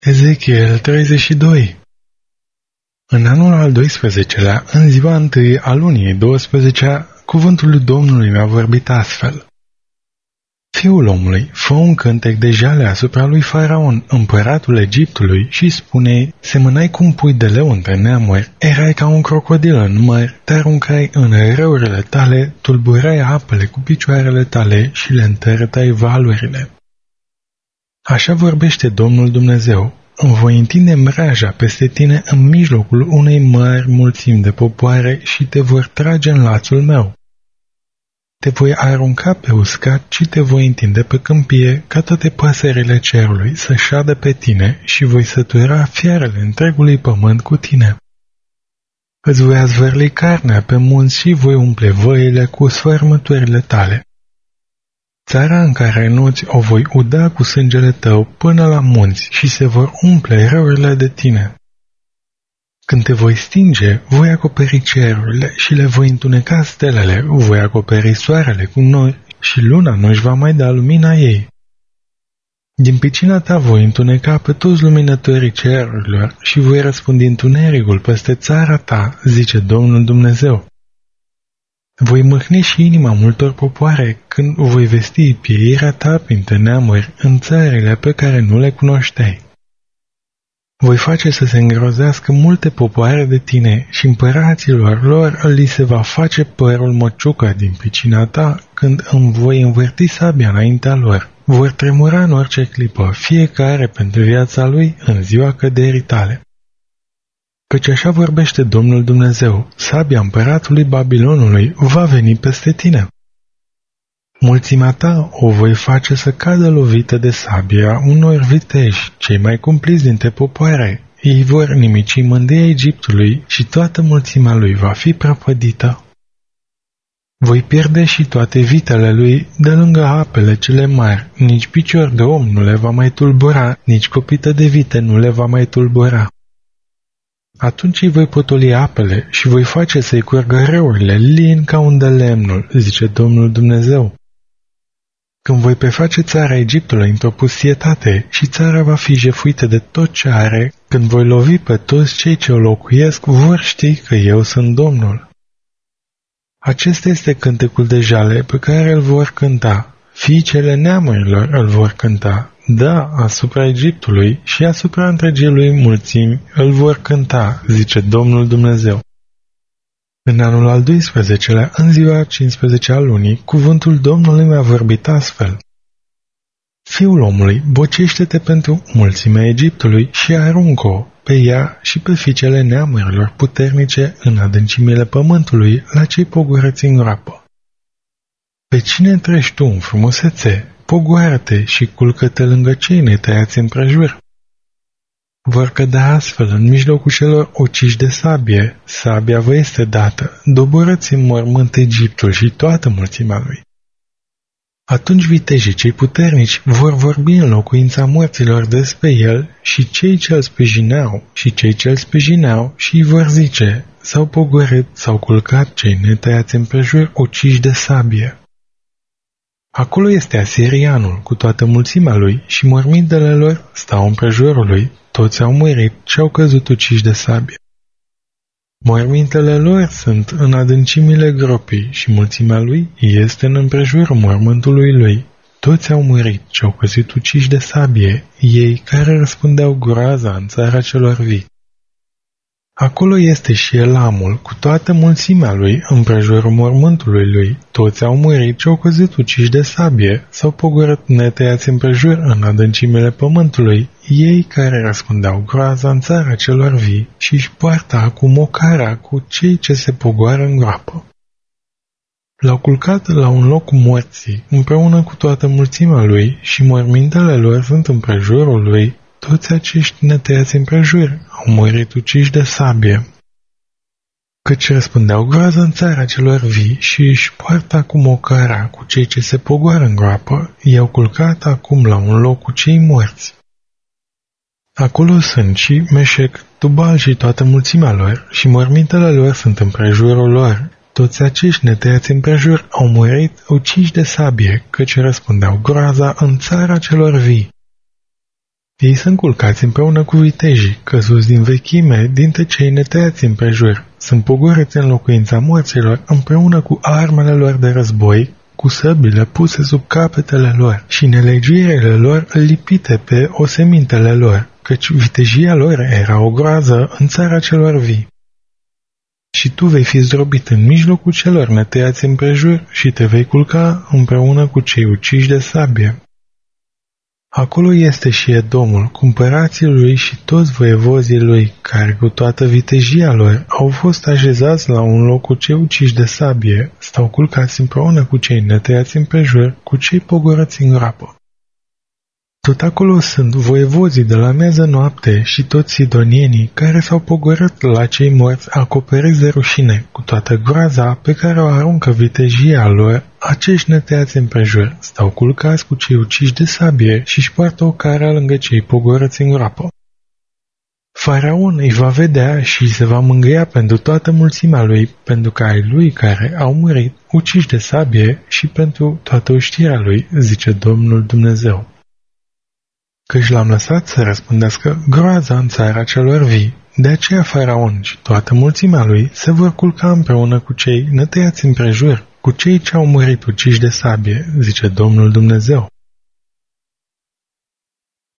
Ezechiel 32. În anul al 12-lea, în ziua întâi a lunii 12-a, cuvântul lui Domnului mi-a vorbit astfel. Fiul omului, fă un cântec de jale asupra lui Faraon, împăratul Egiptului, și spune: semănai cu un pui de leu între neamuri, erai ca un crocodil în mări, te aruncai în râurile tale, tulburai apele cu picioarele tale și le întărătai valurile. Așa vorbește Domnul Dumnezeu: îmi voi întinde mreaja peste tine în mijlocul unei mari mulțimi de popoare și te vor trage în lațul meu. Te voi arunca pe uscat și te voi întinde pe câmpie ca toate păsările cerului să șadă pe tine și voi sătura fiarele întregului pământ cu tine. Îți voi azvârli carnea pe munți și voi umple văile cu sfărmăturile tale. Țara în care nuți o voi uda cu sângele tău până la munți și se vor umple râurile de tine. Când te voi stinge, voi acoperi cerurile și le voi întuneca stelele, voi acoperi soarele cu nori și luna nu își va mai da lumina ei. Din pricina ta voi întuneca pe toți luminătorii cerurilor și voi răspândi întunericul peste țara ta, zice Domnul Dumnezeu. Voi mâhni și inima multor popoare când voi vesti pieirea ta printre neamuri în țările pe care nu le cunoșteai. Voi face să se îngrozească multe popoare de tine și împăraților lor li se va face părul măciucă din pricina ta când îmi voi învârti sabia înaintea lor. Vor tremura în orice clipă, fiecare pentru viața lui în ziua căderii tale. Căci așa vorbește Domnul Dumnezeu: sabia împăratului Babilonului va veni peste tine. Mulțimea ta o voi face să cadă lovită de sabia unor viteji, cei mai cumpliți dintre popoare. Ei vor nimici mândria Egiptului și toată mulțimea lui va fi prăpădită. Voi pierde și toate vitele lui de lângă apele cele mari, nici picior de om nu le va mai tulbura, nici copită de vite nu le va mai tulbura. Atunci îi voi potoli apele și voi face să-i curgă râurile lin ca unde lemnul, zice Domnul Dumnezeu. Când voi preface țara Egiptului într-o pustietate și țara va fi jefuită de tot ce are, când voi lovi pe toți cei ce o locuiesc, vor ști că eu sunt Domnul. Acesta este cântecul de jale pe care îl vor cânta. Fiicele neamurilor îl vor cânta. Da, asupra Egiptului și asupra întregii lui mulțimi îl vor cânta, zice Domnul Dumnezeu. În anul al 12-lea, în ziua 15 a lunii, cuvântul Domnului mi-a vorbit astfel. Fiul omului, bocește-te pentru mulțimea Egiptului și aruncă-o pe ea și pe fiicele neamurilor puternice în adâncimile pământului la cei pogorâți în groapă. Pe cine treci tu în frumusețe? Pogoară-te și culcă-te lângă cei netăiați împrejur. Vor cădea astfel în mijlocul celor uciși de sabie, sabia vă este dată, doborâți în mormânt Egiptul și toată mulțimea lui. Atunci vitejii cei puternici vor vorbi în locuința morților despre el și cei ce îl sprijineau și cei ce îl sprijineau și îi vor zice: s-au pogorât, s-au culcat cei netăiați împrejur uciși de sabie. Acolo este asirianul cu toată mulțimea lui și mormintele lor stau împrejurul lui, toți au murit și au căzut uciși de sabie. Mormintele lor sunt în adâncimile gropii și mulțimea lui este în împrejurul mormântului lui. Toți au murit și au căzut uciși de sabie, ei care răspundeau groaza în țara celor vii. Acolo este și Elamul cu toată mulțimea lui împrejurul mormântului lui. Toți au murit și au căzut uciși de sabie, s-au pogorât netăiați împrejur în adâncimile pământului, ei care răspundeau groaza în țara celor vii și își poartă acum ocara cu cei ce se pogoară în groapă. L-au culcat la un loc cu morții, împreună cu toată mulțimea lui și mormintele lor sunt împrejurul lui. Toți acești netăiați împrejur au murit uciși de sabie. Căci răspundeau groază în țara celor vii și își poartă acum ocara cu cei ce se pogoară în groapă, i-au culcat acum la un loc cu cei morți. Acolo sunt și Meșec, Tubal și toată mulțimea lor și mormintele lor sunt împrejurul lor. Toți acești netăiați împrejur au murit uciși de sabie, căci răspundeau groaza în țara celor vii. Ei sunt culcați împreună cu vitejii, căzuți din vechime, dintre cei netăiați împrejur. Sunt pogorâți în locuința morților împreună cu armele lor de război, cu săbile puse sub capetele lor și nelegiuirile lor lipite pe osemintele lor, căci vitejia lor era o groază în țara celor vii. Și tu vei fi zdrobit în mijlocul celor netăiați împrejur și te vei culca împreună cu cei uciși de sabie. Acolo este și Edomul, cumpărații lui și toți voievozii lui, care cu toată vitejia lor au fost așezați la un loc cu cei uciși de sabie, stau culcați împreună cu cei netăiați împrejur, cu cei pogorăți în groapă. Tot acolo sunt voievozii de la miază noapte și toți sidonienii care s-au pogorât la cei morți acoperiți de rușine, cu toată groaza pe care o aruncă vitejia lor, acești netăiați împrejur, stau culcați cu cei uciși de sabie și își poartă o cara lângă cei pogorâți în groapă. Faraon îi va vedea și se va mângâia pentru toată mulțimea lui, pentru că ai lui care au murit, uciși de sabie și pentru toată oștirea lui, zice Domnul Dumnezeu. Căci l-am lăsat să răspândească groaza în țara celor vii. De aceea Faraon și toată mulțimea lui se vor culca împreună cu cei netăiați împrejur, cu cei ce au murit uciși de sabie, zice Domnul Dumnezeu.